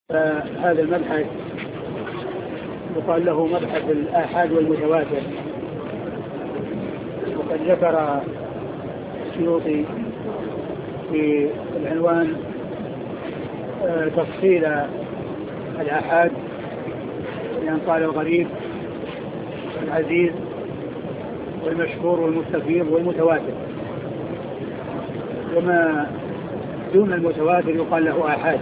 هذا المبحث يقال له مبحث الآحاد والمتواتر. وقد ذكر السيوطي في العنوان تفصيل الآحاد، لأن قال الغريب والعزيز والمشهور والمستفيض والمتواتر، وما دون المتواتر يقال له آحاد.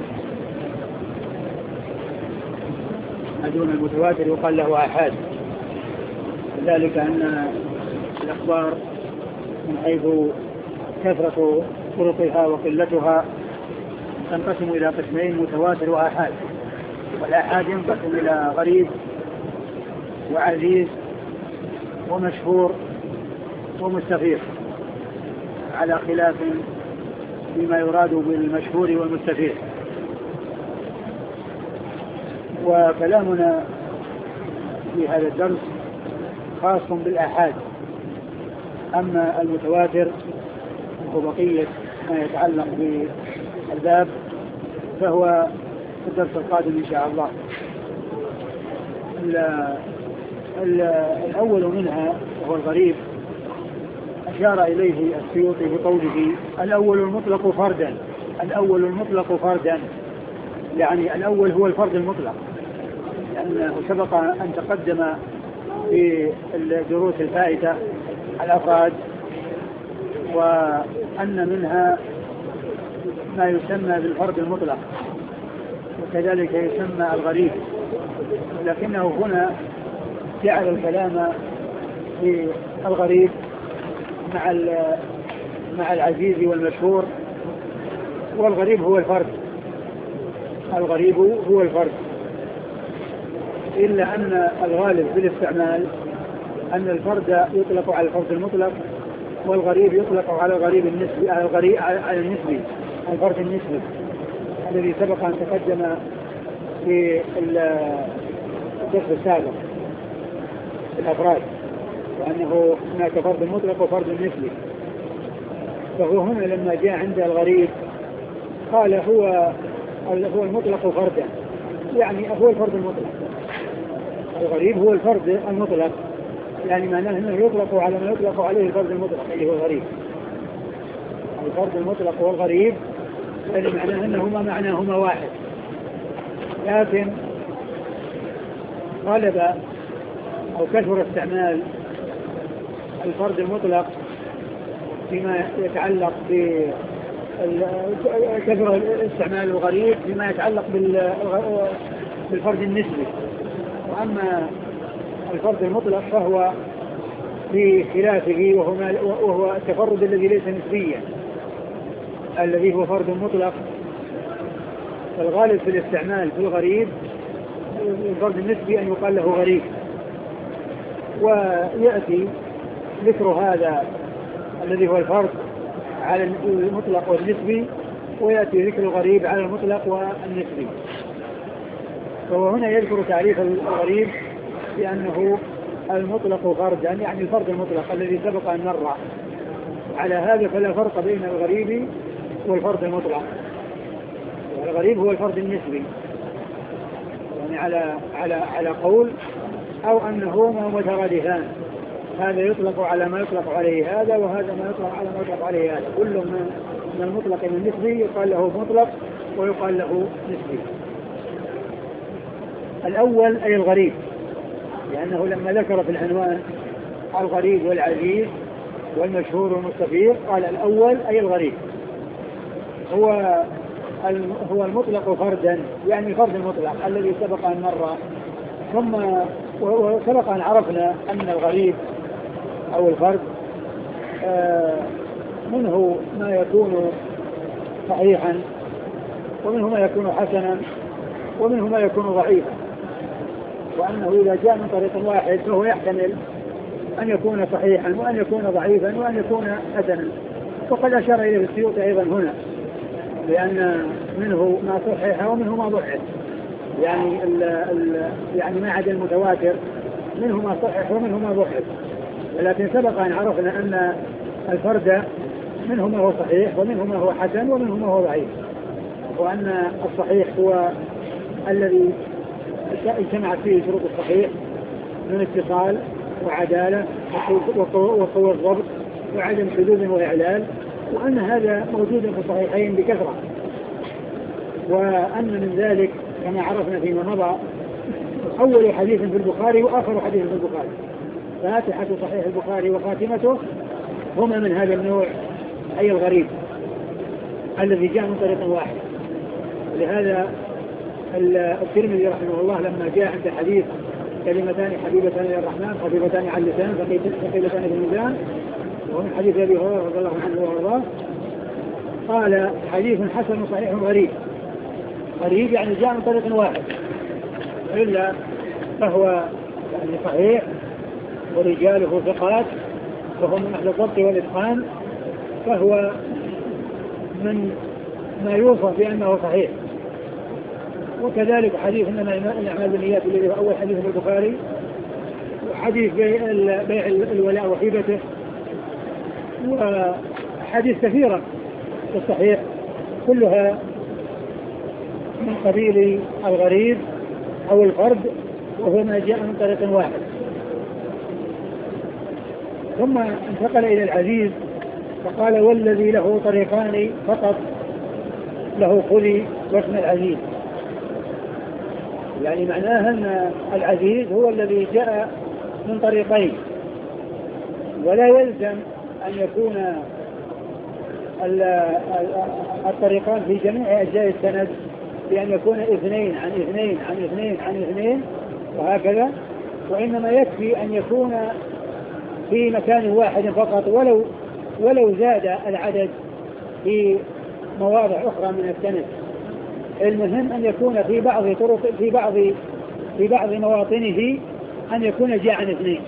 ما دون المتواتر يقال له آحاد، ذلك أن الأخبار من حيث كثرة طرقها وقلتها تنقسم إلى قسمين: متواتر وآحاد. والآحاد ينقسم إلى غريب وعزيز ومشهور ومستفيض، على خلاف فيما يراد بالمشهور والمستفيض. وكلامنا في هذا الدرس خاص بالآحاد. أما المتواتر وبقية ما يتعلق بالباب فهو في الدرس القادم إن شاء الله. الأول منها وهو الغريب أشار إليه السيوطي بقوله: الأول المطلق فردا. الأول المطلق فردا، يعني الأول هو الفرد المطلق، لأنه سبق أن تقدم في الدروس الفائتة الأفراد، وأن منها ما يسمى بالفرد المطلق، وكذلك يسمى الغريب. لكنه هنا جعل الكلام في الغريب مع العزيز والمشهور. والغريب هو الفرد، الغريب هو الفرد، إلا أن الغالب بالاستعمال أن الفرد يطلق على الفرد المطلق، والغريب يطلق على الغريب النسبي، على النسبي، الفرد النسبي الذي سبق أن تقدم في الدرس السابق في الأفراد، وأنه هناك فرد مطلق وفرد نسبي. فهو هنا لما جاء عند الغريب قال هو المطلق فردا، يعني هو الفرد المطلق. الغريب هو الفرد المطلق، يعني معناه أنه يطلق على ما يطلق عليه الفرد المطلق اللي هو الغريب. الفرد المطلق والغريب يعني معناه أنهما معناهما واحد، لكن غالب أو كثر استعمال الفرد المطلق فيما يتعلق كثر استعمال الغريب فيما يتعلق بالفرد النسبي. وأما الفرد المطلق فهو في خلافه، وهو التفرد الذي ليس نسبيا، الذي هو فرد مطلق. الغالب في الاستعمال في الغريب الفرد النسبي أن يقال له غريب، ويأتي ذكر هذا الذي هو الفرد على المطلق والنسبي، ويأتي ذكر الغريب على المطلق والنسبي. فهو هنا يذكر تعريف الغريب بأنه المطلق فردا، يعني الفرد المطلق الذي سبق أن مر. على هذا فلا فرق بين الغريب والفرد المطلق، والغريب هو الفرد النسبي، يعني على قول، أو أنهما مترادفان، هذا يطلق على ما يطلق عليه هذا، وهذا ما يطلق على ما يطلق عليه هذا. كل من المطلق من النسبي يقال له مطلق ويقال له نسبي. الأول أي الغريب، لأنه لما ذكر في العنوان الغريب والعزيز والمشهور والمستفيض قال الأول أي الغريب هو المطلق فردا، يعني الفرد المطلق الذي سبق أن مر. ثم وسبق أن عرفنا أن الغريب أو الفرد منه ما يكون صحيحا، ومنه ما يكون حسنا، ومنه ما يكون ضعيفا، وأنه إذا جاء من طريق واحد فهو يحتمل أن يكون صحيحا وأن يكون ضعيفا وأن يكون حسنا. وقد أشار إليه السيوطي أيضا هنا لأن منه ما صحيح ومنه ما ضعف، يعني ما عدا المتواتر منه ما صحيح ومنه ما ضعف. ولكن سبق أن عرفنا أن الفرد منه ما هو صحيح ومنه ما هو حسن ومنه ما هو ضعيف، وأن الصحيح هو الذي اجتمعت فيه شروط الصحيح من اتصال وعدالة وقوة الضبط وعدم شذوذ وإعلال، وأن هذا موجود في الصحيحين بكثرة، وأن من ذلك كما عرفنا فيما مضى أول حديث في البخاري وآخر حديث في البخاري، فاتحة صحيح البخاري وخاتمته هما من هذا النوع، أي الغريب الذي جاء من طريق واحد. لهذا الترمذي رحمه الله لما جاء عند حديث كلمتان حبيبتان للرحمن خفيفتان على اللسان ثقيلتان في الميزان، ومن حديث ابي هريره رضي الله عنه وارضاه، قال حديث حسن صحيح غريب. غريب يعني جاء من طريق واحد، الا فهو يعني صحيح ورجاله ثقات وهو من اهل الضبط والاتقان، فهو من ما يوصف بانه صحيح. وكذلك حديث انما الاعمال بالنيات الذي هو اول حديث في البخاري، وحديث بيع الولاء وهبته، وحديث كثيرة في الصحيح كلها من قبيل الغريب او الفرد، وهو ما جاء من طريق واحد. ثم انتقل الى العزيز فقال والذي له طريقان فقط له خذي واسم العزيز. يعني معناها ان العزيز هو الذي جاء من طريقين، ولا يلزم ان يكون الطريقان في جميع اجزاء السند بان يكون اثنين عن اثنين عن اثنين عن اثنين وهكذا، وانما يكفي ان يكون في مكان واحد فقط ولو زاد العدد في مواضع اخرى من السند. المهم ان يكون في بعض طرق في بعض مواطنه ان يكون جاء عن اثنين،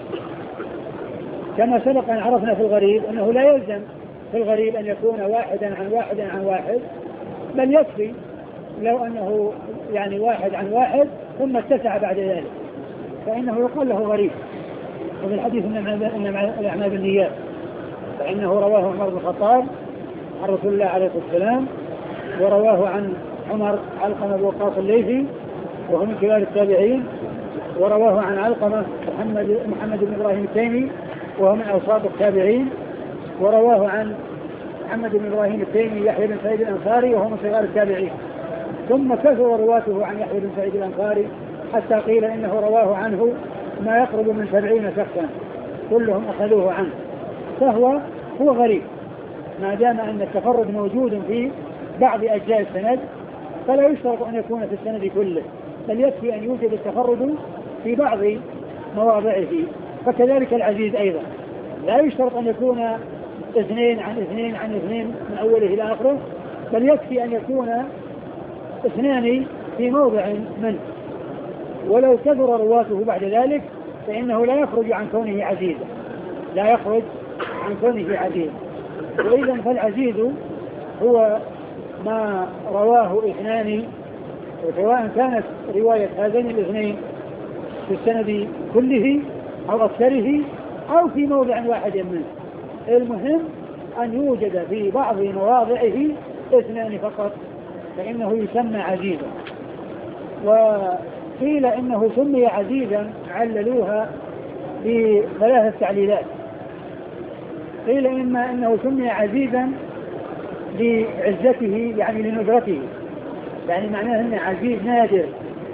كما سبق ان عرفنا في الغريب انه لا يلزم في الغريب ان يكون واحدا عن واحد عن واحد، بل يكفي لو انه يعني واحد عن واحد ثم اتسع بعد ذلك فانه يقال له غريب. وفي الحديث انما الاعمال بالنيات فانه رواه عمر بن الخطاب عن رسول الله عليه الصلاه والسلام، ورواه عن عمر علقمة بن وقاص الليثي وهو من كبار التابعين، ورواه عن علقمة محمد بن إبراهيم التيمي وهو من أوساط التابعين، ورواه عن محمد بن إبراهيم التيمي يحيى بن سعيد الأنصاري وهو من صغار التابعين. ثم كثر رواته عن يحيى بن سعيد الأنصاري حتى قيل إنه رواه عنه ما يقرب من 70 شخصا كلهم أخذوه عنه، فهو غريب ما دام أن التفرد موجود في بعض أجزاء السند، فلا يشترط أن يكون في السند كله، بل يكفي أن يوجد التفرد في بعض مواضعه. فكذلك العزيز أيضا لا يشترط أن يكون اثنين عن اثنين عن اثنين من أوله إلى آخره، بل يكفي أن يكون اثنان في موضع منه، ولو كثر رواته بعد ذلك فإنه لا يخرج عن كونه عزيزا، لا يخرج عن كونه عزيزا. وإذا فالعزيز هو ما رواه اثنان، سواء كانت رواية هذين الاثنين في السند كله أو أكثره أو في موضع واحد منه، المهم أن يوجد في بعض مواضعه اثنان فقط فإنه يسمى عزيزا. وقيل إنه سمي عزيزا عللوها بثلاثة تعليلات. قيل إما أنه سمي عزيزا لعزته يعني لندرته، يعني معناه أنه عزيز نادر،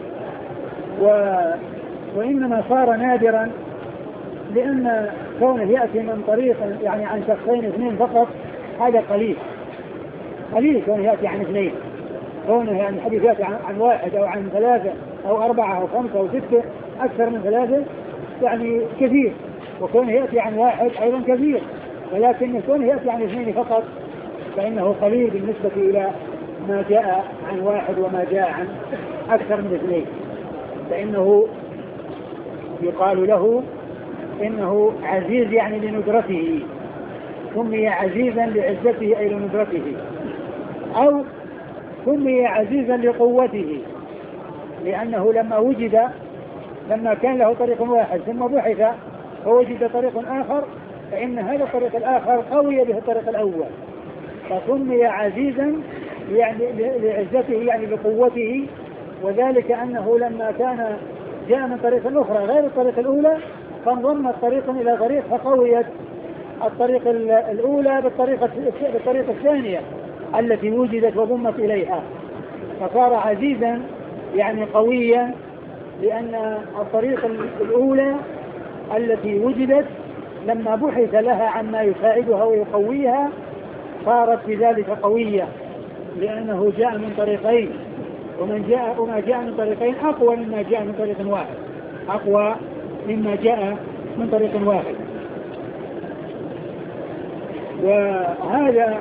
وإنما صار نادرا لأن كونه يأتي من طريق يعني عن شخصين اثنين فقط هذا قليل كونه يأتي عن اثنين، كونه يعني الحديث يأتي عن واحد أو عن ثلاثة أو أربعة أو خمسة أو ستة أكثر من ثلاثة يعني كثير، وكونه يأتي عن واحد أيضا كثير، ولكن كونه يأتي عن اثنين فقط فإنه قليل بالنسبة إلى ما جاء عن واحد وما جاء عن أكثر من اثنين، فإنه يقال له إنه عزيز يعني لندرته، سمي عزيزا لعزته أي لندرته، أو سمي عزيزا لقوته لأنه لما كان له طريق واحد ثم بحث فوجد طريق آخر فإن هذا الطريق الآخر قوي به الطريق الأول، فسمي عزيزا يعني لعزته يعني لقوته وذلك أنه لما كان جاء من طريق أخرى غير الطريق الأولى فانضمت طريق إلى طريق فقويت الطريق الأولى بالطريقة الثانية التي وجدت وضمت إليها، فصار عزيزا يعني قويا، لأن الطريق الأولى التي وجدت لما بحث لها عما يساعدها ويقويها صارت بذلك قوية، لأنه جاء من طريقين، وما جاء من طريقين أقوى مما جاء من طريق واحد، أقوى مما جاء من طريق واحد. وهذا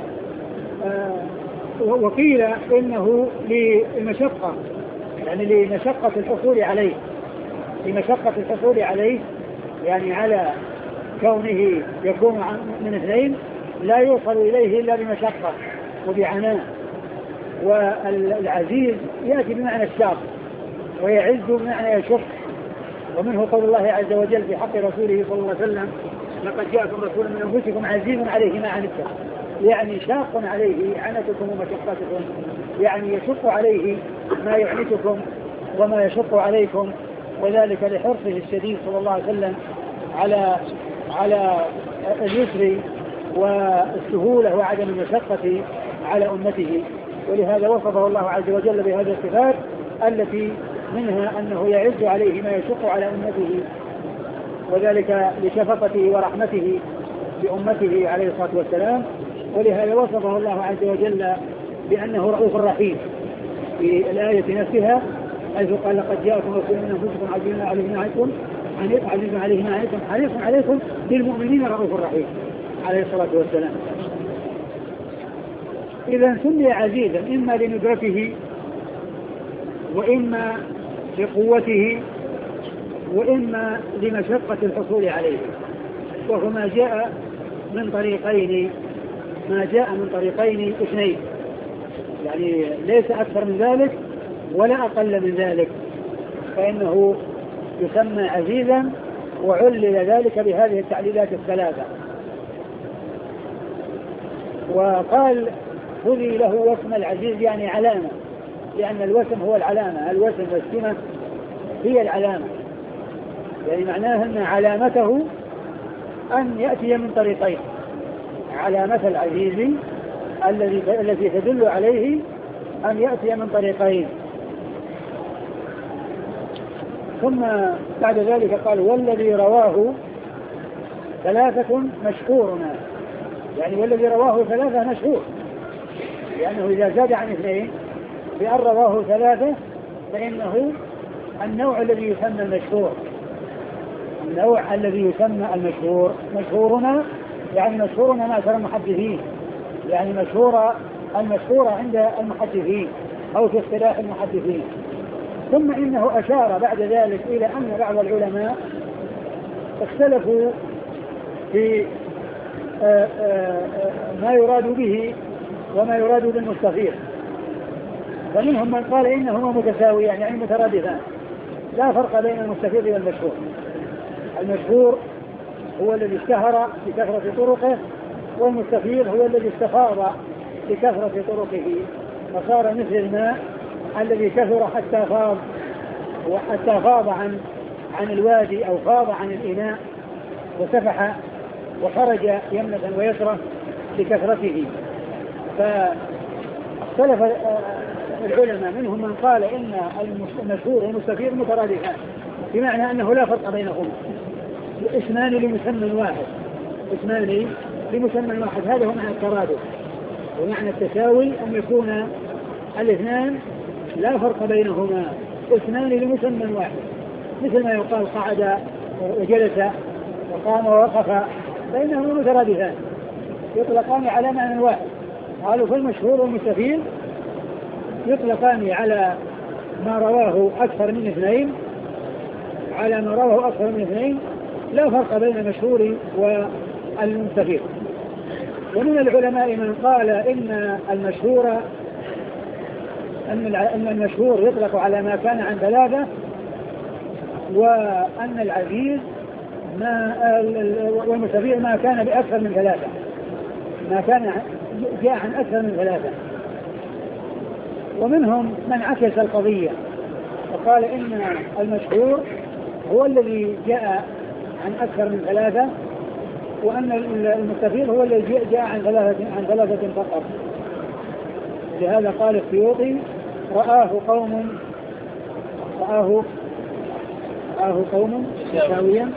وقيل إنه للمشقة، يعني لمشقة الحصول عليه، لمشقة الحصول عليه، يعني على كونه يكون من اثنين لا يوصل إليه إلا بمشقة وبعناء. والعزيز يأتي بمعنى الشاق، ويعز بمعنى يشق، ومنه قول الله عز وجل في حق رسوله صلى الله عليه وسلم: لقد جاءكم رسول من أنفسكم عزيز عليه ما عنتم، يعني شاق عليه عنتكم ومشقتكم، يعني يشق عليه ما يعنتكم وما يشق عليكم، وذلك لحرصه الشديد صلى الله عليه وسلم على اليسر والسهولة وعدم المشقة على أمته. ولهذا وصفه الله عز وجل بهذه الصفات التي منها أنه يعز عليه ما يشق على أمته، وذلك لشفقته ورحمته بأمته عليه الصلاة والسلام. ولهذا وصفه الله عز وجل بأنه رؤوف رحيم في الآية نفسها، حيث قال: لقد جاءكم رسول من أنفسكم عزيز عليه ما عنتم حريص عليكم بالمؤمنين رؤوف رحيم عليه الصلاة والسلام. إذا سمي عزيزا إما لندرته وإما لقوته وإما لمشقة الحصول عليه، وهو ما جاء من طريقين اثنين، يعني ليس أكثر من ذلك ولا أقل من ذلك، فإنه يسمى عزيزا، وعلل ذلك بهذه التعليلات الثلاثة. وقال: خذي له وسم العزيز، يعني علامة، لأن الوسم هو العلامة، الوسم والسمة هي العلامة، يعني معناه أن علامته أن يأتي من طريقين، علامة العزيز التي تدل عليه أن يأتي من طريقين. ثم بعد ذلك قال: والذي رواه ثلاثة مشهورنا، يعني والذي رواه ثلاثة مشهور، لأنه إذا زاد عن اثنين بأن رواه ثلاثة فإنه النوع الذي يسمى المشهور، النوع الذي يسمى المشهور. مشهورنا يعني مشهورنا معشر المحدثين، يعني المشهورة عند المحدثين أو في اصطلاح المحدثين. ثم إنه أشار بعد ذلك إلى أن بعض العلماء اختلفوا في ما يراد به وما يراد بالمستفيض، فمنهم من قال إنهما متساويان يعني مترادفان، لا فرق بين المستفيض والمشهور. المشهور هو الذي اشتهر بكثرة طرقه، والمستفيض هو الذي استفاض بكثرة طرقه، فصار مثل الماء الذي كثر حتى فاض عن الوادي أو فاض عن الإناء وسفح وخرج يمنة ويسرة بكثرته. فاختلف العلماء، منهم من قال إن المشهور والمستفيض مترادفان، بمعنى أنه لا فرق بينهما، اسمان لمسمى واحد، اسمان لمسمى واحد، هذا هو معنى الترادف. ومعنى التساوي أن يكون الاثنان لا فرق بينهما، اسمان لمسمى واحد، مثل ما يقال قعد وجلس وقام ووقف، بينهما مترادفان يطلقان على معنى واحد. قالوا فالمشهور والمستفيض يطلقان على ما رواه أكثر من اثنين، لا فرق بين المشهور والمستفيض. ومن العلماء من قال إن المشهور يطلق على ما كان عن ثلاثة، وأن العزيز والمستفيض ما كان بأكثر من ثلاثة، ما كان جاء عن أكثر من ثلاثة. ومنهم من عكس القضية وقال إن المشهور هو الذي جاء عن أكثر من ثلاثة، وأن المستفيض هو الذي جاء عن ثلاثة فقط. لهذا قال السيوطي رآه قوم مساويا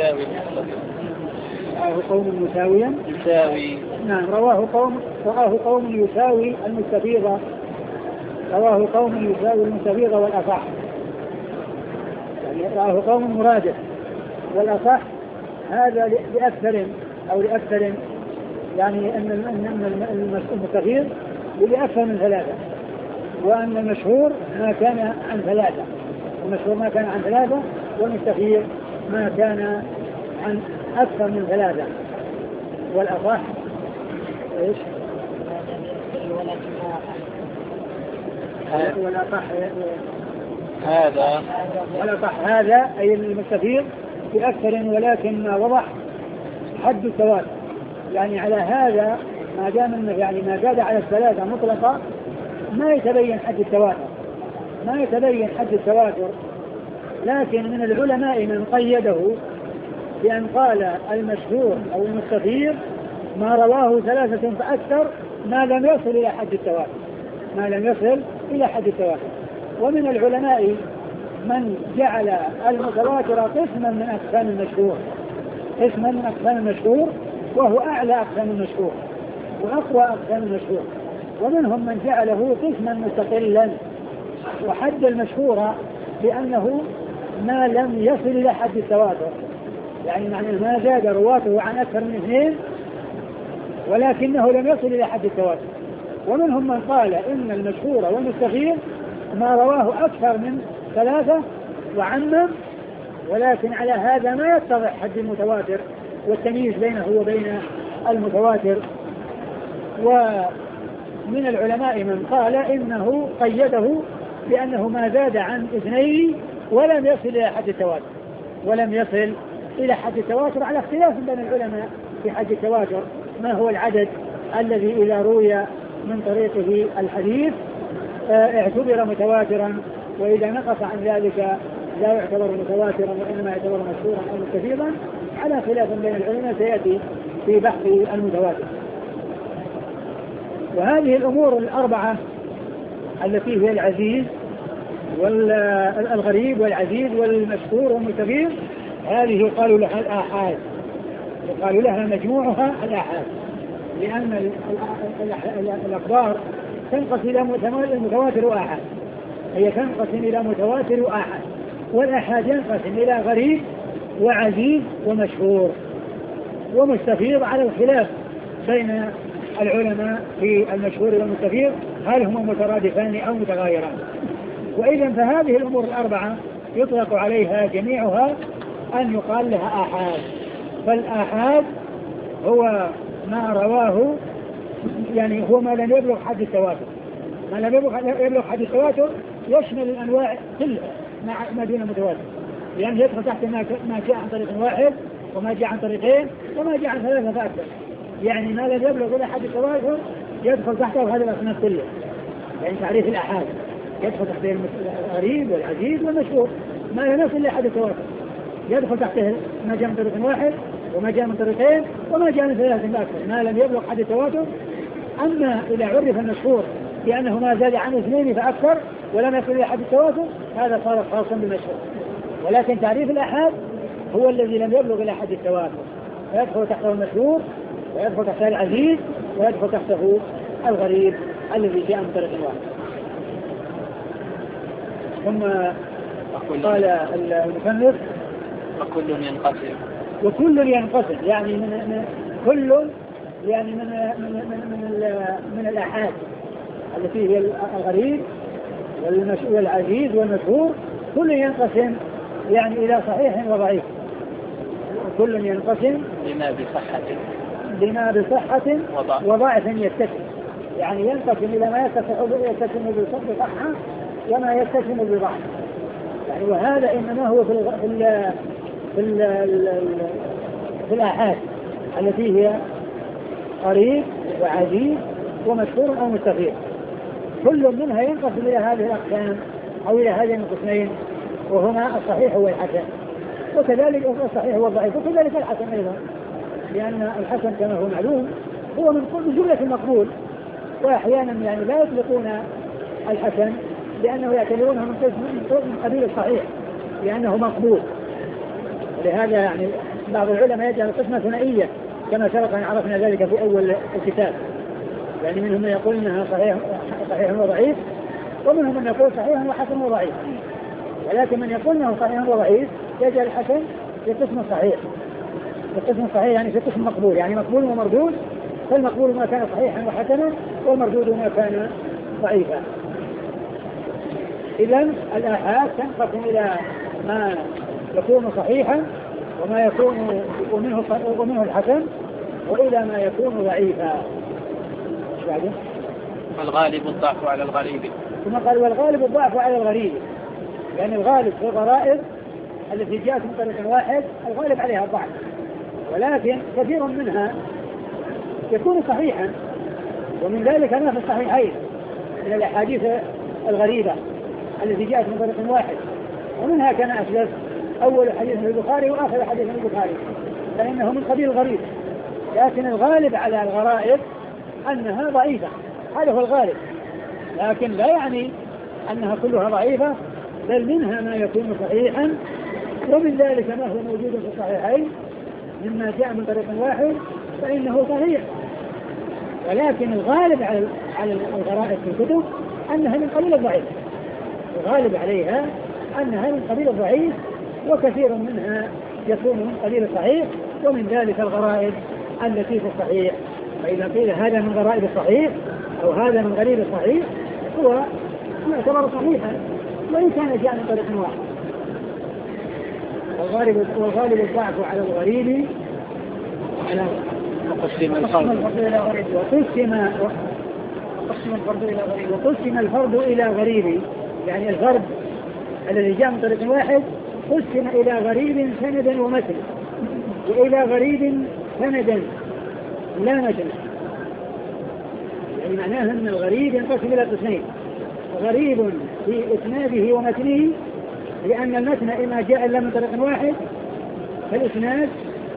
نعم رآه قوم يساوي المستفيض والأصح، يعني رآه قوم مرادف، والأصح هذا لأكثر يعني أن المستفيض لأكثر من ثلاثة، وأن المشهور ما كان عن ثلاثة، والمستفيض ما كان عن أكثر من ثلاثة، والأصح إيش؟ والأصح هذا أي المستفيض بأكثر، ولكن ما وضح حد التواتر، يعني على هذا ما دام يعني ما زاد على الثلاثة مطلقة ما يتبين حد التواتر، لكن من العلماء من قيده بأن قال المشهور أو المستفيض ما رواه ثلاثة فأكثر ما لم يصل إلى حد التواتر، ومن العلماء من جعل المتواتر قسما من أقسام المشهور وهو أعلى أقسام المشهور وأقوى أقسام المشهور، ومنهم من جعله قسما مستقلا وحد المشهور بأنه ما لم يصل إلى حد التواتر، يعني معنى ما زاد رواته عن أكثر من اثنين ولكنه لم يصل إلى حد التواتر. ومنهم من قال إن المشهور والمستفيض ما رواه أكثر من ثلاثة وعمم، ولكن على هذا ما يتضح حد المتواتر والتمييز بينه وبين المتواتر. ومن العلماء من قال إنه قيده بأنه ما زاد عن اثنين ولم يصل إلى حد التواتر على اختلاف بين العلماء في حد التواتر، ما هو العدد الذي إذا روي من طريقه الحديث اعتبر متواترا، وإذا نقص عن ذلك لا يعتبر متواترا وإنما يعتبر مشهورا أو مستفيضا، على خلاف بين العلماء سيأتي في بحث المتواتر. وهذه الأمور الأربعة التي هي العزيز والغريب والعزيز والمشهور والمستفيض، هذه يقال لها الآحاد، يقال لها مجموعها الآحاد، لأن الأخبار تنقسم إلى متواتر وآحاد، هي تنقسم إلى متواتر وآحاد، والآحاد ينقسم إلى غريب وعزيز ومشهور ومستفيض، على الخلاف بين العلماء في المشهور والمستفيض هل هما مترادفان أو متغايران. وإذا فهذه الأمور الأربعة يطلق عليها جميعها أن يقال لها آحاد. فالآحاد هو ما رواه، يعني هو ما لم يبلغ حد التواتر، يشمل الأنواع كلها ما دون متواتر، يعني يدخل تحت ما جاء عن طريق واحد وما جاء عن طريقين وما جاء عن ثلاثة فأكثر، يعني ما لم يبلغ إلى حد التواتر يدخل تحته هذه الأصناف كلها. يعني تعريف الآحاد يدخل تحته الغريب والعزيز والمشهور، ما لم يصل إلى حد التواتر يدخل تحته ما جاء من طريق واحد وما جاء من طريقين وما جاء من ثلاثة فأكثر، ما لم يبلغ حد التواتر. أما إذا عرف المشهور بأنه ما زاد عن اثنين فأكثر ولم يصل إلى حد التواتر هذا صار خاصا بالمشهور. ولكن تعريف الآحاد هو الذي لم يبلغ إلى حد التواتر، فيدخل تحته المشهور ويدخل تحته العزيز ويدخل تحته الغريب الذي جاء من طريق واحد. ثم قال المصنف وكل ينقسم، يعني كل يعني من الآحاد التي هي الغريب والعزيز والمشهور، كل ينقسم يعني إلى صحيح وضعيف، كل ينقسم لما بصحة وضعف يتسم، يعني ينقسم إلى ما يتسم بصحة وما يتسم بضعف، يعني وهذا إنما هو في الآحاد التي هي قريب وعزيز ومشهور أو مستفيض، كل منها ينقسم إلى هذه الأقسام أو إلى هذين القسمين وهما الصحيح والحسن، وكذلك الصحيح والضعيف، وكذلك الحسن أيضا، لأن الحسن كما هو معلوم هو من جملة المقبول، وأحيانا يعني لا يطلقون الحسن لأنه يعتبرونه من قبيل الصحيح لأنه مقبول. لهذا يعني بعض العلماء يجعل القسمة ثنائية كما سبق أن عرفنا ذلك في أول الكتاب، يعني منهم من يقول إنها صحيح وضعيف، ومنهم من يقول صحيح وحسن وضعيف، ولكن من يقول إنه صحيح وضعيف يجعل الحسن في قسم صحيح، في قسم صحيح يعني في قسم مقبول، يعني مقبول ومردود، فالمقبول ما كان صحيحا وحسنا والمردود ما كان ضعيفا. إذن الآحاد تنقسم إلى ما يكون صحيحا وما يكون ومنه الحسن، وإلى ما يكون ضعيفا. والغالب الضعف على الغريب. ثم قال والغالب الضعف على الغريب، يعني الغالب في الغرائب التي جاءت من طريق واحد الغالب عليها الضعف، ولكن كثير منها يكون صحيحا، ومن ذلك ما في الصحيحين من الأحاديث الغريبة التي جاءت من طريق واحد، ومنها كان أسلف أول حديث من البخاري وآخر حديث من البخاري، فإنه من قبيل الغريب، لكن الغالب على الغرائب أنها ضعيفة، هذا هو الغالب، لكن لا يعني أنها كلها ضعيفة، بل منها ما يكون صحيحا، ومن ذلك ما هو موجود في الصحيحين مما جاء من طريق واحد فإنه صحيح، ولكن الغالب على الغرائب في الكتب أنها من قبيل الضعيف، الغالب عليها أنها من قبيل الضعيف، وكثير منها يكون من قبيل الصحيح، ومن ذلك الغرائب التي في الصحيح. فإذا قيل هذا من غرائب الصحيح أو هذا من غريب الصحيح هو يعتبر صحيحا وإن كان جاء من طريق واحد. والغالب الضعف على الغريب على وقسم الفرد إلى غريب، يعني الفرد الذي جاء من طريق واحد قسم إلى غريب سندا ومتن، وإلى غريب سندا لا متن، يعني معناه أن الغريب ينقسم إلى قسمين: غريب في إسناده ومتنه، لأن المتن إما جاء إلا من طريق واحد، فالإسناد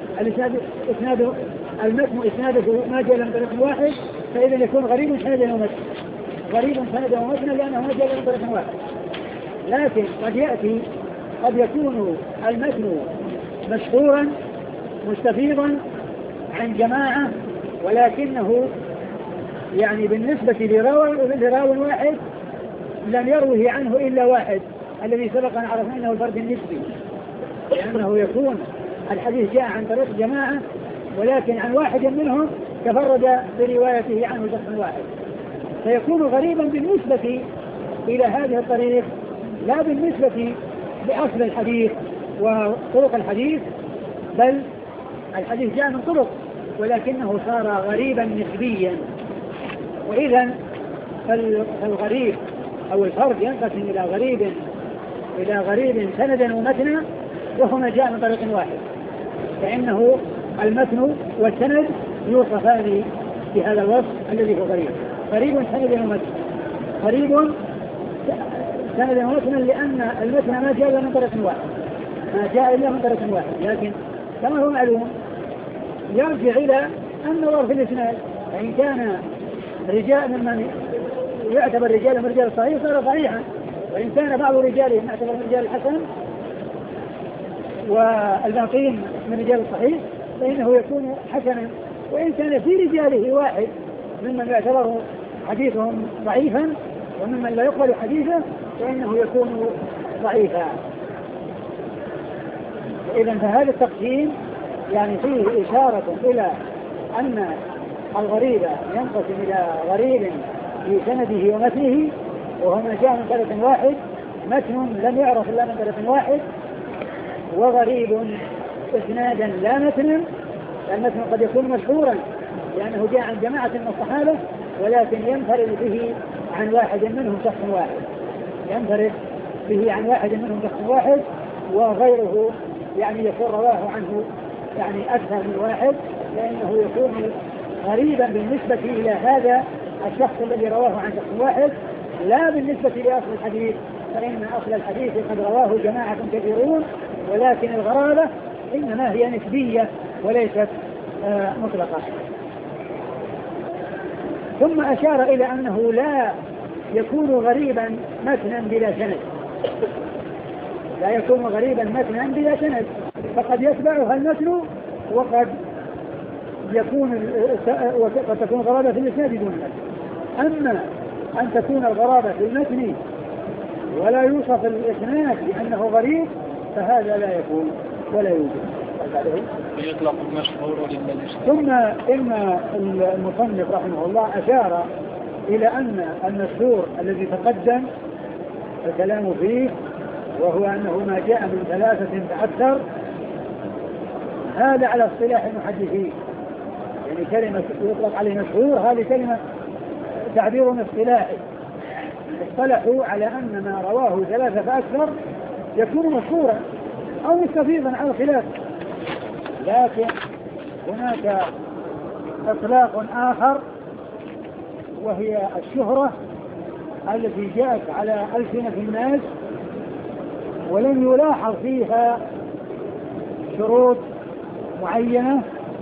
المتن إسناده ما جاء إلا من طريق واحد، فإذا يكون غريب سندا ومتن، غريب سندا ومتن لأنه ما جاء إلا من طريق واحد. لكن قد يكون المتن مشهورا مستفيضا عن جماعة، ولكنه يعني بالنسبة لراوي واحد لم يروه عنه إلا واحد، الذي سبق أن عرفنا أنه الفرد النسبي، لأنه يكون الحديث جاء عن طريق جماعة ولكن عن واحد منهم تفرد بروايته عنه شخص واحد، فيكون غريبا بالنسبة إلى هذه الطريق، لا بالنسبة لأصل الحديث وطرق الحديث، بل الحديث جاء من طرق ولكنه صار غريبا نسبيا. وإذا فالغريب أو الفرد ينقسم إلى غريب سندا ومتنا، وهما جاء من طريق واحد، فإنه المتن والسند يوصفان بهذا الوصف الذي هو غريب سندا ومتنا، غريب سندا ومتنا، لأن المتن ما جاء إلا من طريق واحد، لكن كما هو معلوم يرجع إلى النظر في الإسناد، فإن كان رجال ممن يعتبر رجال من رجال الصحيح صار صحيحا، وإن كان بعض رجالهم يعتبر من رجال الحسن والباقين من رجال الصحيح فإنه يكون حسنا، وإن كان في رجاله واحد ممن يعتبر حديثهم ضعيفا وممن لا يقبل حديثه فإنه يكون ضعيفا. إذن فهذا التقسيم يعني فيه إشارة إلى أن الغريب ينقسم إلى غريب في سنده ومتنه، وهما جاء من طريق واحد، متن لم يعرف إلا من طريق واحد، وغريب إسنادا لا متنا، المتن قد يكون مشهورا لأنه جاء عن جماعة من الصحابة ولكن ينفرد به عن واحد منهم شخص واحد، وغيره يعني يكون رواه عنه يعني أكثر من واحد، لأنه يكون غريبا بالنسبة إلى هذا الشخص الذي رواه عن شخص واحد، لا بالنسبة لأصل الحديث فإن أصل الحديث قد رواه جماعة كثيرون، ولكن الغرابة إنما هي نسبية وليست مطلقة. ثم أشار إلى أنه لا يكون غريبا متنا بلا سند، لا يكون غريبا متنا بلا سند، فقد يتبعها المتن وقد تكون غرابة في الإسناد دون المتن. أما أن تكون الغرابة في المتن ولا يوصف الإسناد بأنه غريب فهذا لا يكون ولا يوجد. يطلق المشهور للمجلس. ثم إن المصنف رحمه الله أشار إلى أن المشهور الذي تقدم الكلام فيه وهو أنه ما جاء من 3 فأكثر، هذا على اصطلاح المحدثين، يعني كلمة يطلق عليه مشهور هذه كلمة تعبير اصطلاحي، اصطلحوا على أن ما رواه 3 فأكثر يكون مشهورا أو مستفيضا على الخلاف. لكن هناك إطلاق آخر وهي الشهرة التي جاءت على ألسنة الناس ولم يلاحظ فيها شروط معينة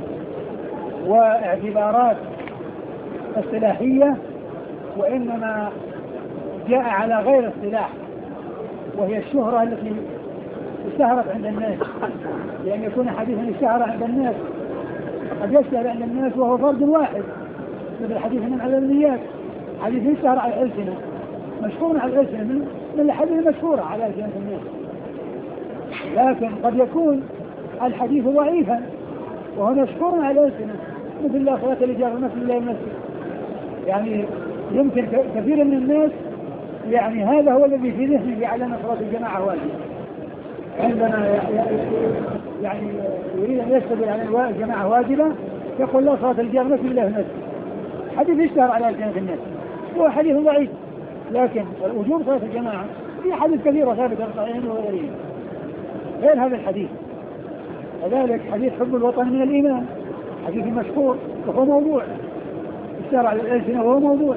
واعتبارات اصطلاحية، وإنما جاء على غير اصطلاح، وهي الشهرة التي اشتهرت عند الناس، لأن يكون حديثا اشتهر عند الناس قد يشتهر عند الناس وهو فرد واحد، مثل حديث من العلميات، حديث اشتهر على الألسنة مشهور على الألسنة من الحديث المشهورة على ألسنة الناس. لكن قد يكون الحديث ضعيفا وهو مشهور على الألسنة، مثل لا صلاة لجار نفس الله المسجد، يعني يمكن كثير من الناس يعني هذا هو الذي في ذهنه على أن صلاة الجماعة واجبة، عندما يعني يريد أن يستدل على الجماعة واجبة يقول لا صلاة الجار نفس الله المسجد، حديث اشتهر على ألسنة الناس هو حديث ضعيف، لكن وجوب صلاة الجماعة في حديث كثيرة ثابتة صحيحين وغيرهم غير هذا الحديث. كذلك حديث حب الوطن من الإيمان، حديث مشهور وهو موضوع اشتهر على الألسنة وهو موضوع.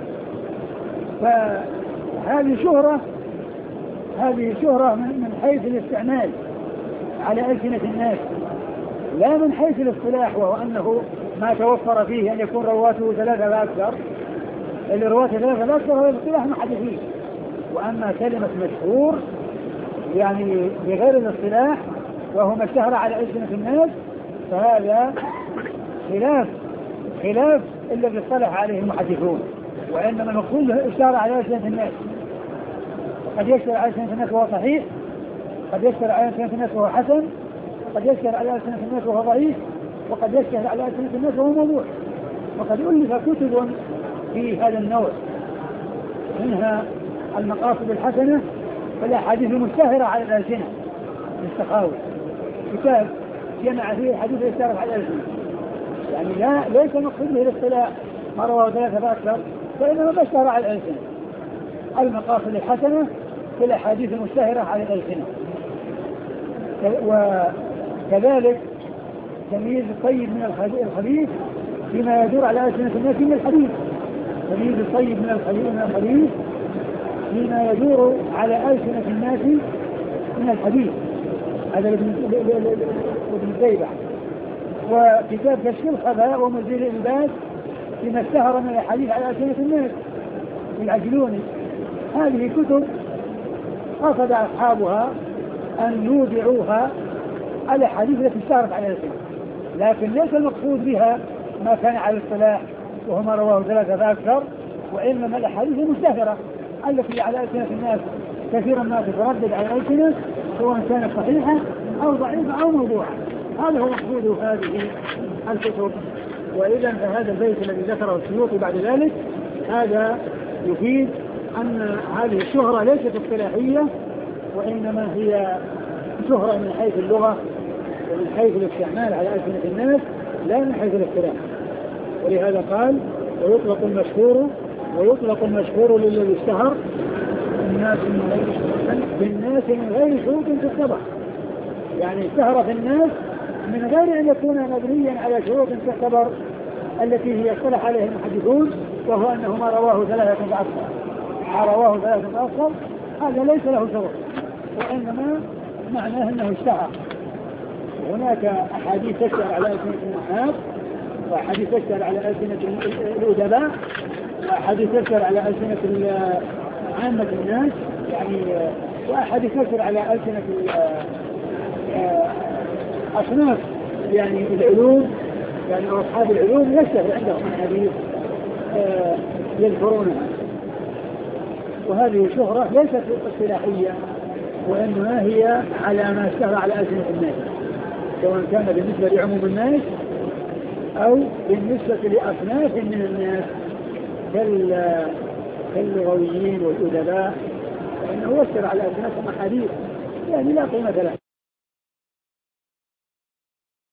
فهذه شهرة من حيث الاستعمال على ألسنة الناس، لا من حيث الاصطلاح، وهو أنه ما توفر فيه أن يكون رواته 3 فأكثر، اللي رواته 3 فأكثر هو الاصطلاح محدثين. وأما كلمة مشهور يعني بغير الاصطلاح وهو ما اشتهر على ألسنة الناس فهذا خلاف الذي اصطلح عليه المحدثون، وإنما المقصود اشتهر على ألسنة الناس. قد يشتهر على ألسنة الناس وهو صحيح، قد يشتهر على ألسنة الناس وهو حسن، قد يشتهر على ألسنة الناس وهو ضعيف، وقد يشتهر على ألسنة الناس وهو موضوع. وقد ألف كتب في هذا النوع، منها المقاصد الحسنة والأحاديث المشتهرة على الألسنة للسخاوي، كتاب جمع فيه حديث يشتهر على الألسنة، يعني ليس مقصود به الاصطلاح ما رواه 3 فأكثر، فإنما ما اشتهر على الألسنة، المقاصد الحسنة في الأحاديث المشتهرة على الألسنة. وكذلك تمييز الطيب من الخبيث فيما يدور على ألسنة الناس من الحديث، تمييز الطيب من الخبيث فيما يدور على ألسنة الناس من الحديث، هذا ابن الزيبع. وكتاب كشف الخفاء ومزيل الإلباس فيما اشتهر من الحديث على ألسنة الناس العجلوني. هذه كتب قصد أصحابها أن يودعوها على الحديث التي اشتهرت على الألسنة، لكن ليس المقصود بها ما كان على الاصطلاح وهو ما رواه 3 فأكثر، وإنما الأحاديث المشتهرة التي على ألسنة الناس كثيرا ما تتردد على الألسنة سواء كانت صحيحة أو ضعيفة أو موضوعة، هذا هو مقصود هذه الكتب. وإذا فهذا البيت الذي ذكره السيوطي بعد ذلك هذا يفيد أن هذه الشهرة ليست اصطلاحية، وإنما هي شهرة من حيث اللغة ومن حيث الاستعمال على ألسنة الناس لا من حيث الاصطلاح. ولهذا قال ويطلق المشهور للذي اشتهر بالناس من غير شروط تتبع، يعني اشتهر في الناس من غير أن يكون مبنيا على شروط تعتبر التي هي اصطلح عليها المحدثون، وهو أنه ما رواه 3 فأكثر، هذا ليس له شروط، وإنما معناه أنه اشتهر. هناك أحاديث تشتهر على ألسنة النحاة، وأحاديث تشتهر على ألسنة الأدباء، وأحاديث تشتهر على ألسنة عامة الناس يعني، وأحاديث تشتهر على ألسنة أصناف يعني العلوم يعني أصحاب العلوم يشتهر عندهم أحاديث يذكرونها. وهذه شهرة ليست اصطلاحية، وإنما هي على ما اشتهر على ألسنة الناس، سواء كان بالنسبة لعموم الناس أو بالنسبة لأصناف من الناس كاللغويين والأدباء، فإنه يشتهر على ألسنتهم أحاديث يعني لا قيمة له.